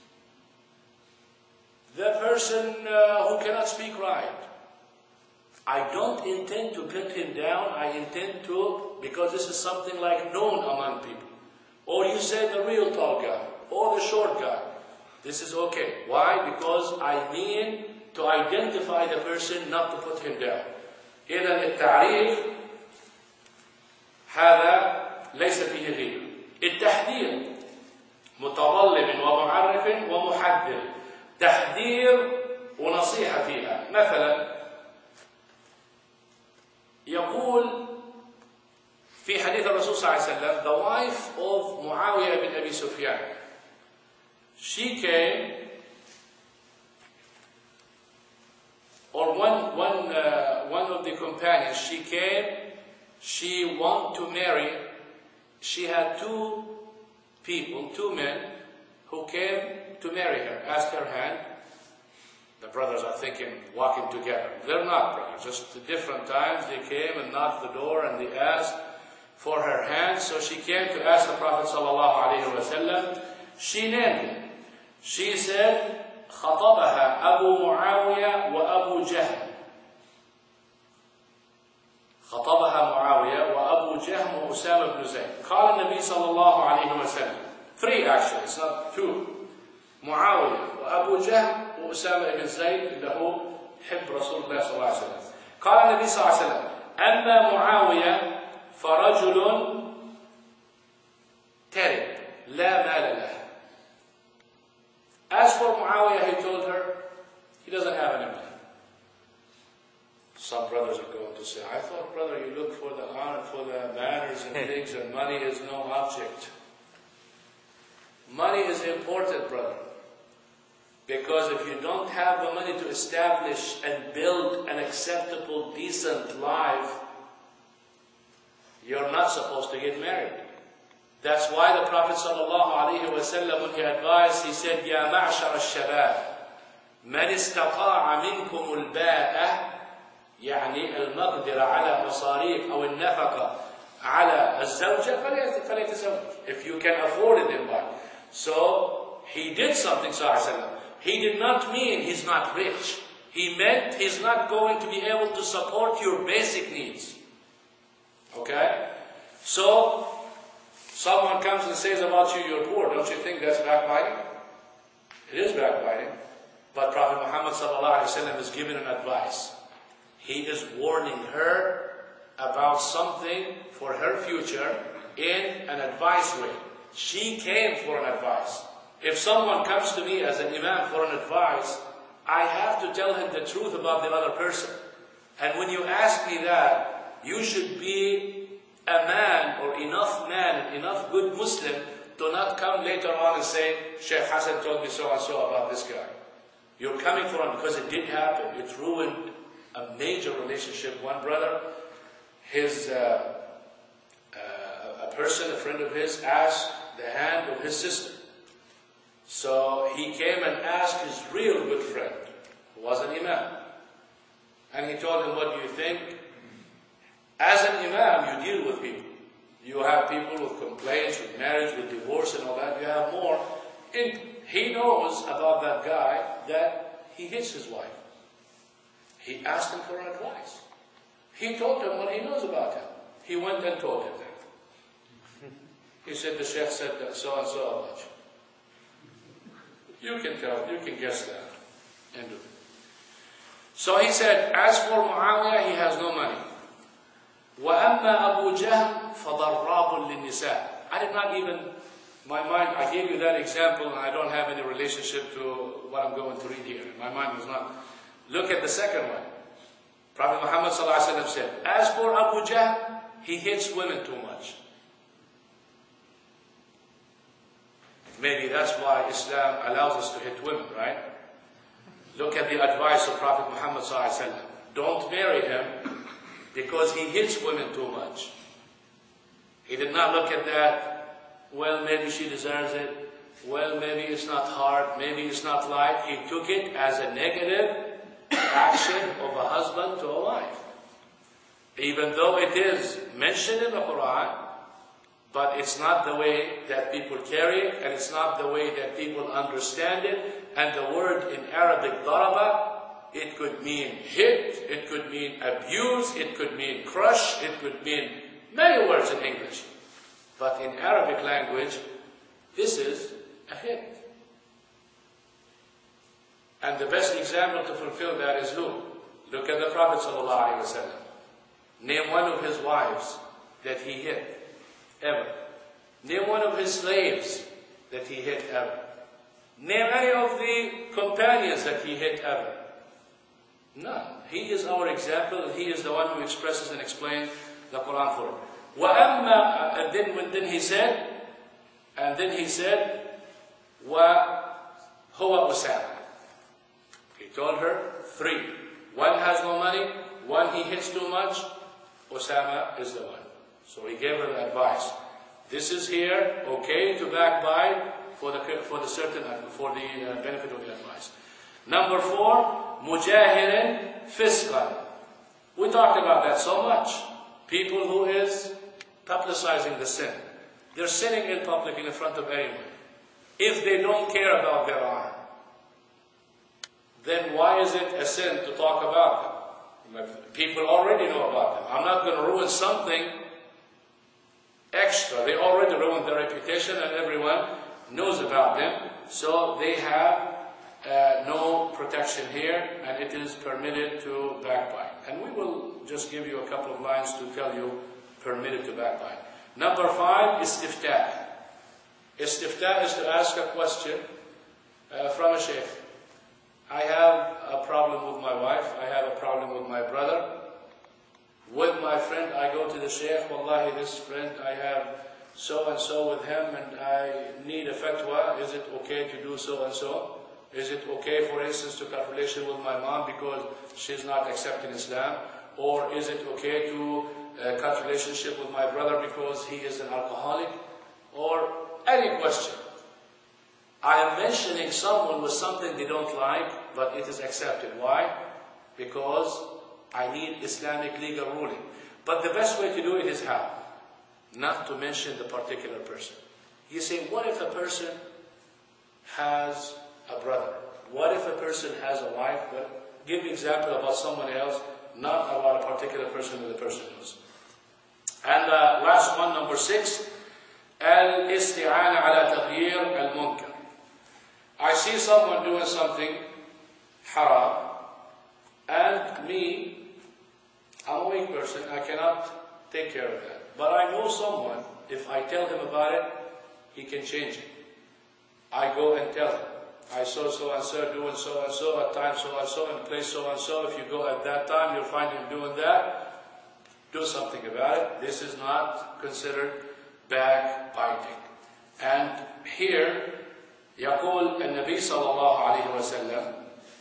the person uh, who cannot speak right. I don't intend to put him down, I intend to, because this is something like known among people. Or you say the real tall guy, or the short guy. This is okay. Why? Because I mean to identify the person, not to put him down. إذا التعريف هذا ليس فيه غيبة. التحذير متظلم ومعرف ومحذر. تحذير ونصيحة فيها. مثلا يقول في حديث الرسول صلى الله عليه وسلم the wife of معاوية بن أبي سفيان, she came, or one, one, uh, one of the companions, she came, she wanted to marry, she had two people, two men, who came to marry her, asked her hand. The brothers are thinking, walking together. They're not brothers, just at different times they came and knocked the door and they asked for her hand. So she came to ask the Prophet sallallahu alaihi wasallam. She named him. She said, خطبها أبو معاوية وأبو جهم. خطبها معاوية وأبو جهم وأسامة بن زيد. قال النبي صلى الله عليه وسلم. Three actually, it's not two. معاوية وأبو جهم وأسامة بن زيد اللي هو حب رسول الله صلى الله عليه وسلم. قال النبي صلى الله عليه وسلم: أما معاوية فرجل ترب لا مال له. As for Muawiyah, he told her, he doesn't have any money. Some brothers are going to say, I thought, brother, you look for the honor, for the manners and things, and money is no object. Money is important, brother. Because if you don't have the money to establish and build an acceptable, decent life, you're not supposed to get married. That's why the Prophet ﷺ, when he advised, he said, يا معشر الشباب من استطاع منكم الباءة يعني المقدرة على مصاريف أو النفقة على الزوجة فليتزوج. If you can afford it, then buy. So he did something, sallallahu alaihi wasallam. He did not mean he's not rich. He meant he's not going to be able to support your basic needs. Okay? So someone comes and says about you, you're poor. Don't you think that's backbiting? It is backbiting. But Prophet Muhammad sallallahu alaihi wasallam is giving an advice. He is warning her about something for her future in an advice way. She came for an advice. If someone comes to me as an imam for an advice, I have to tell him the truth about the other person. And when you ask me that, you should be a man or enough man, enough good Muslim to not come later on and say, Sheikh Hassan told me so and so about this guy. You're coming for him because it did happen. It ruined a major relationship. One brother, his uh, uh, a person, a friend of his, asked the hand of his sister. So he came and asked his real good friend, who was an imam. And he told him, what do you think? As an imam, you deal with people. You have people with complaints, with marriage, with divorce and all that. You have more. And he knows about that guy that he hits his wife. He asked him for advice. He told him what he knows about him. He went and told him that. He said, the sheikh said that so and so about you. You can tell, you can guess that. End of it. So he said, as for Muawiyah, he has no money. وَأَمَّا أَبُو جَهْلٍ فَضَرَّابٌ لِلنِّسَاءِ. I did not even, my mind, I gave you that example and I don't have any relationship to what I'm going to read here. My mind was not. Look at the second one. Prophet Muhammad sallallahu alaihi wasallam said, as for Abu Jahl, he hits women too much. Maybe that's why Islam allows us to hit women, right? Look at the advice of Prophet Muhammad sallallahu alaihi wasallam. Don't marry him because he hits women too much. He did not look at that, well, maybe she deserves it, well, maybe it's not hard, maybe it's not light. He took it as a negative action of a husband to a wife. Even though it is mentioned in the Quran, but it's not the way that people carry it, and it's not the way that people understand it. And the word in Arabic, daraba, it could mean hit, it could mean abuse, it could mean crush, it could mean many words in English. But in Arabic language, this is a hit. And the best example to fulfill that is who? Look at the Prophet ﷺ. Name one of his wives that he hit, ever. Name one of his slaves that he hit, ever. Name any of the companions that he hit, ever. None. He is our example, and he is the one who expresses and explains the Quran for him. وَأَمَّا, and then, when, then he said, and then he said, وَهُوَ أُسَامَةٌ. He told her three. One has no money, one he hits too much, Osama is the one. So he gave her the advice. This is here, okay to backbite for the for the certain for the uh, benefit of the advice. Number four, mujahirin fisqan. We talked about that so much. People who is publicizing the sin. They're sinning in public in front of anyone. If they don't care about their honor, then why is it a sin to talk about them? People already know about them. I'm not going to ruin something extra. They already ruined their reputation and everyone knows about them. So they have uh, no protection here, and it is permitted to backbite. And we will just give you a couple of lines to tell you permitted to backbite. Number five, istiftah. Istiftah is to ask a question uh, from a sheikh. I have a problem with my wife, I have a problem with my brother. With my friend, I go to the sheikh, wallahi, this friend, I have so and so with him and I need a fatwa. Is it okay to do so and so? Is it okay, for instance, to cut relation with my mom because she's not accepting Islam? Or is it okay to uh, cut relationship with my brother because he is an alcoholic? Or any question. I am mentioning someone with something they don't like, but it is accepted. Why? Because I need Islamic legal ruling. But the best way to do it is how? Not to mention the particular person. You say, what if a person has a brother? What if a person has a wife? But give an example about someone else, not about a particular person that the person knows. And uh, last one, number six, al-isti'ana ala taghyir al-munkar. I see someone doing something haram, and me, I'm a weak person, I cannot take care of that. But I know someone, if I tell him about it, he can change it. I go and tell him, I saw so and so doing so and so, at time so and so, in place so and so. If you go at that time, you'll find him doing that. Do something about it. This is not considered backbiting. And here, يقول النبي صلى الله عليه وسلم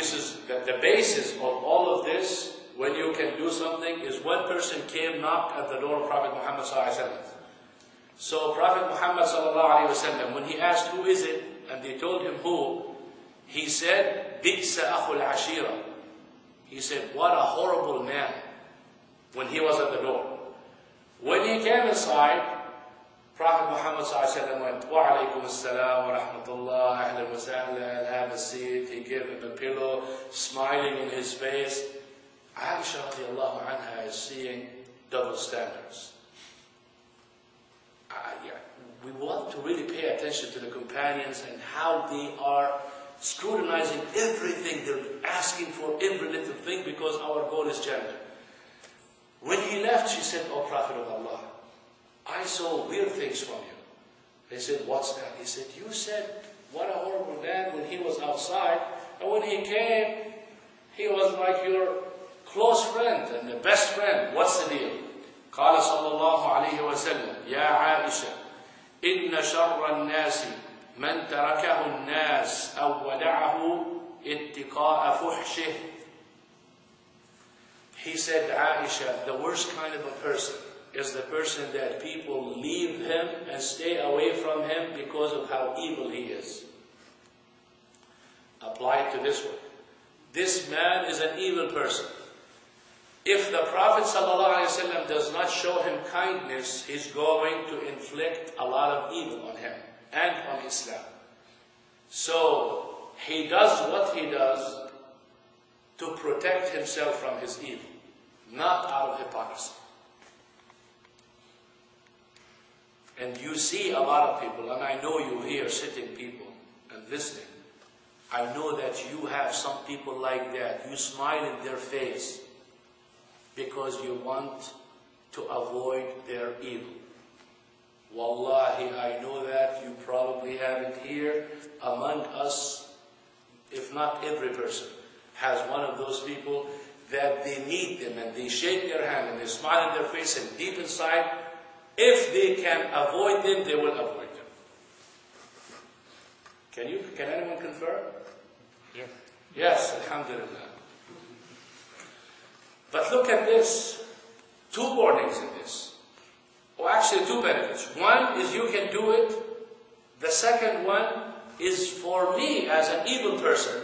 this is the, the basis of all of this, when you can do something, is one person came, knocked at the door of Prophet Muhammad sallallahu alaihi wasallam. So Prophet Muhammad sallallahu alaihi wasallam, when he asked who is it, and they told him who, he said, Bi'sa akhul ashira. He said, what a horrible man, when he was at the door. When he came inside, Prophet Muhammad sallallahu alaihi wasallam went, wa alaykum assalam wa rahmatullah, ahlan wa sahlan, have a seat. He gave him a pillow, smiling in his face. Aisha radiallahu anha is seeing double standards. Uh, yeah, we want to really pay attention to the companions and how they are scrutinizing everything. They're asking for every little thing because our goal is Jannah. When he left, she said, "O Prophet of Allah, I saw weird things from you." They said, "What's that?" He said, "You said, what a horrible man when he was outside, and when he came, he was like your close friend and the best friend. What's the deal?" قال صلى الله عليه وسلم يا عائشة إن شر الناس من تركه الناس أو ودعه اتقاء فحشه. He said, Aisha, the worst kind of a person is the person that people leave him and stay away from him because of how evil he is. Apply it to this one. This man is an evil person. If the Prophet ﷺ does not show him kindness, he's going to inflict a lot of evil on him and on Islam. So he does what he does to protect himself from his evil, not out of hypocrisy. And you see a lot of people, and I know you here sitting people and listening. I know that you have some people like that. You smile in their face because you want to avoid their evil. Wallahi, I know that you probably have it here among us, if not every person has one of those people that they meet them and they shake their hand and they smile in their face, and deep inside, if they can avoid them, they will avoid them. Can you, can anyone confirm? Yeah. Yes, alhamdulillah. But look at this. Two warnings in this. Or actually two benefits. One is you can do it. The second one is for me as an evil person.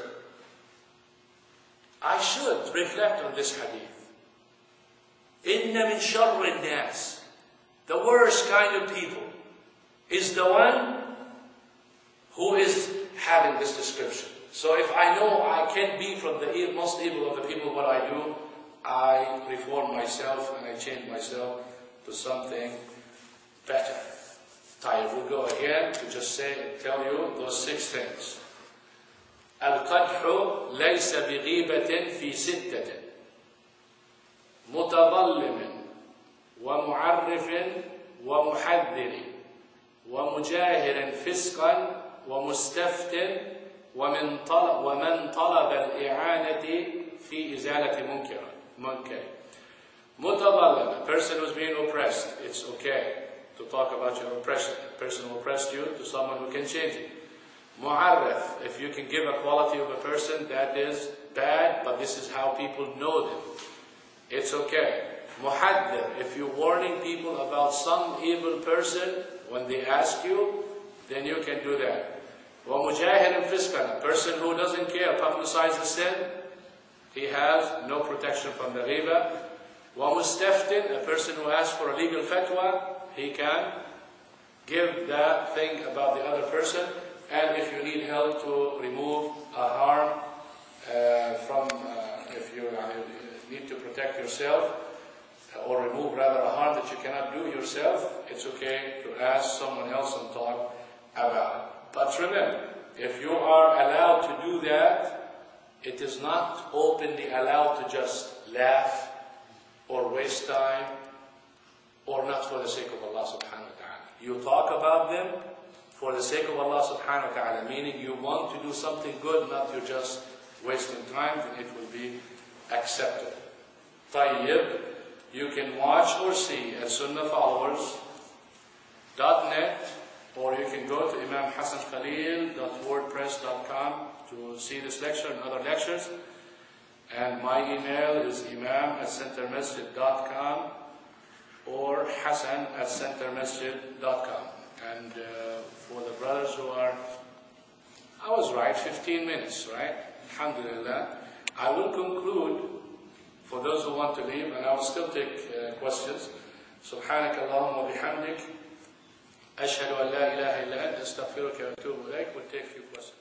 I should reflect on this hadith. Inna min sharri nas. The worst kind of people is the one who is having this description. So if I know I can't be from the most evil of the people, what I do, I reform myself and I change myself to something better. Tayyib, we'll go again to just say, tell you those six things. القدح ليس بغيبة في ستة متظلم ومعرف ومحذر ومجاهر فسقا ومستفت ومن طلب ومن طلب الإعانة في إزالة منكر منكر. متظلم, a person who's being oppressed. It's okay to talk about your oppression. A person who oppressed you to someone who can change it. Mu'arraf, if you can give a quality of a person that is bad, but this is how people know them, it's okay. Muhaddir, if you're warning people about some evil person, when they ask you, then you can do that. Wa mujahir fiskan, a person who doesn't care, publicizes sin, he has no protection from the riba. Wa mustaftin, a person who asks for a legal fatwa, he can give that thing about the other person. And if you need help to remove a harm uh, from, uh, if you uh, need to protect yourself, uh, or remove rather a harm that you cannot do yourself, it's okay to ask someone else and talk about it. But remember, if you are allowed to do that, it is not openly allowed to just laugh or waste time, or not for the sake of Allah subhanahu wa ta'ala. You talk about them for the sake of Allah subhanahu wa ta'ala, meaning you want to do something good, not you're just wasting time, then it will be accepted. Tayyib, you can watch or see at sunnah followers dot net, or you can go to imam hassan khalil dot wordpress dot com to see this lecture and other lectures. And my email is imam at centermasjid dot com or Hassan at centermasjid dot com. And uh, for the brothers who are, I was right, fifteen minutes, right? Alhamdulillah. I will conclude for those who want to leave, and I will still take uh, questions. سبحانك اللهم وبحمدك أشهد أن لا إله إلا أنت أستغفرك وأتوب إليك. We'll take a few questions.